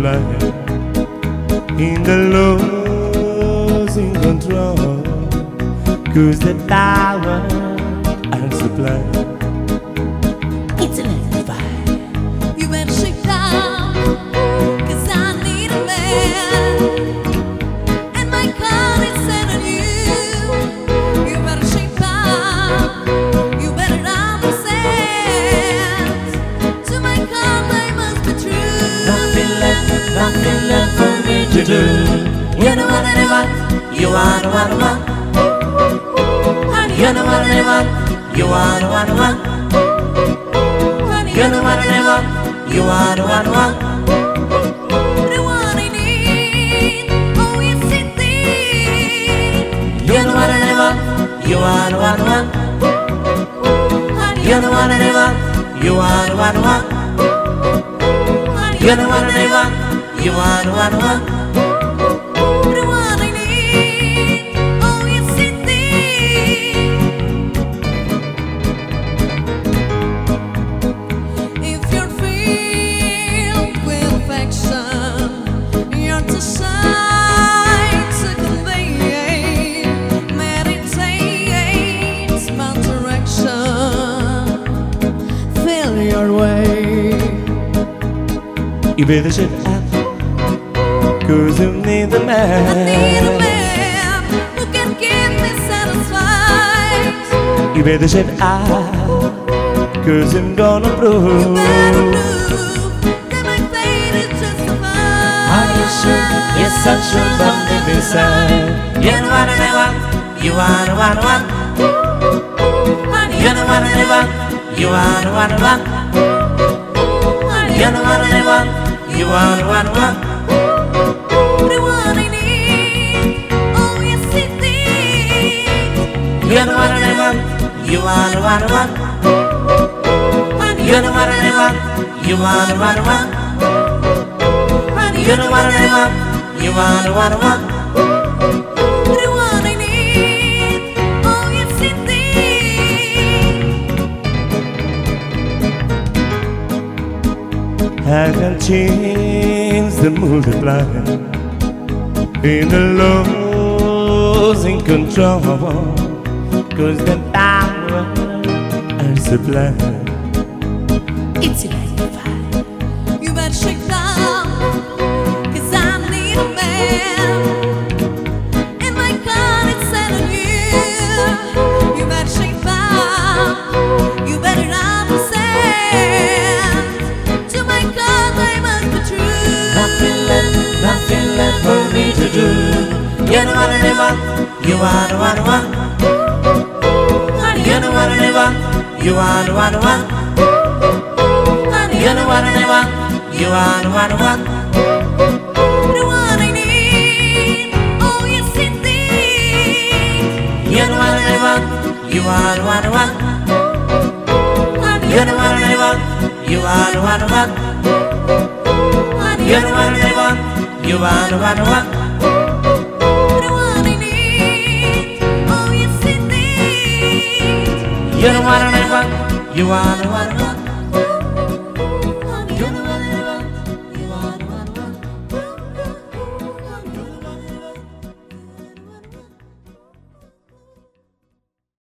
multiply in the losing control, 'cause the power and supply. It's electrified. You better shake down, 'cause I need a man, and my call is set on you. You better shake down, you better understand. To my call I must be true. Nothing left for me to do. You're the one that I want, You are the one I want. honey. You're the one I want. You are the one I want. Honey, You're the one I want. You are the one I want. the one I need. Oh yes indeed. You're the one I want. You are the one I want. Honey, You're the one I want. You are the one I want. honey, You're the one I want. You are the one I want. the one I need. Oh yes indeed. If you're filled with affection, you're too shy to convey. Meditate my direction. Feel your way. You better shut up, 'cause you need the I need a man. man who can keep me satisfied. You better shut up, 'cause I'm gonna You prove. better prove that my fate is justified. Are you sure? Yes, I'm sure from deep inside. You're the one I want. You are the one I want. Honey, You're the one I want. You are the one I want. honey, You're the one I want. You are the one I want. the one I need. Oh yes indeed. You're the one I want. You are the one I want. Honey, You're the one I want. You are the one I want. honey, You're the one I want. You are the one I want. the one I need. Oh yes indeed. I can change the multiply in the losing control, 'cause the power and supply. It's electrified. You better shake down, 'cause I need a man, and my call is set on you. You better shake down, you better understand. To my call I must be true. Nothing left for me to do. You're the one I want. You are the one I want. Honey, You're the one I want. You are the one I want. honey, You're the one I want. You are the one I want. the one I need. Oh yes indeed. You're the one I want. You are the one I want. Honey, You're the one I want. You are the one I want. honey, You're the one I want. You are the one I want. the one I need. Oh yes indeed. You're the one I want. You are the one I want.